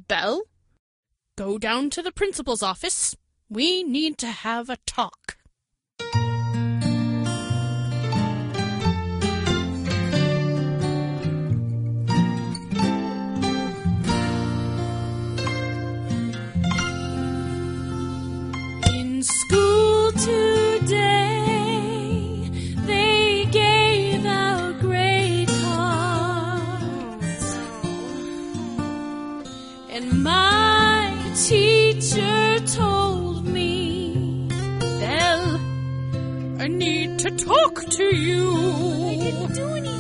Belle, go down to the principal's office. We need to have a talk. In school today, they gave out grade cards, and my teacher told me, Belle, I need to talk to you.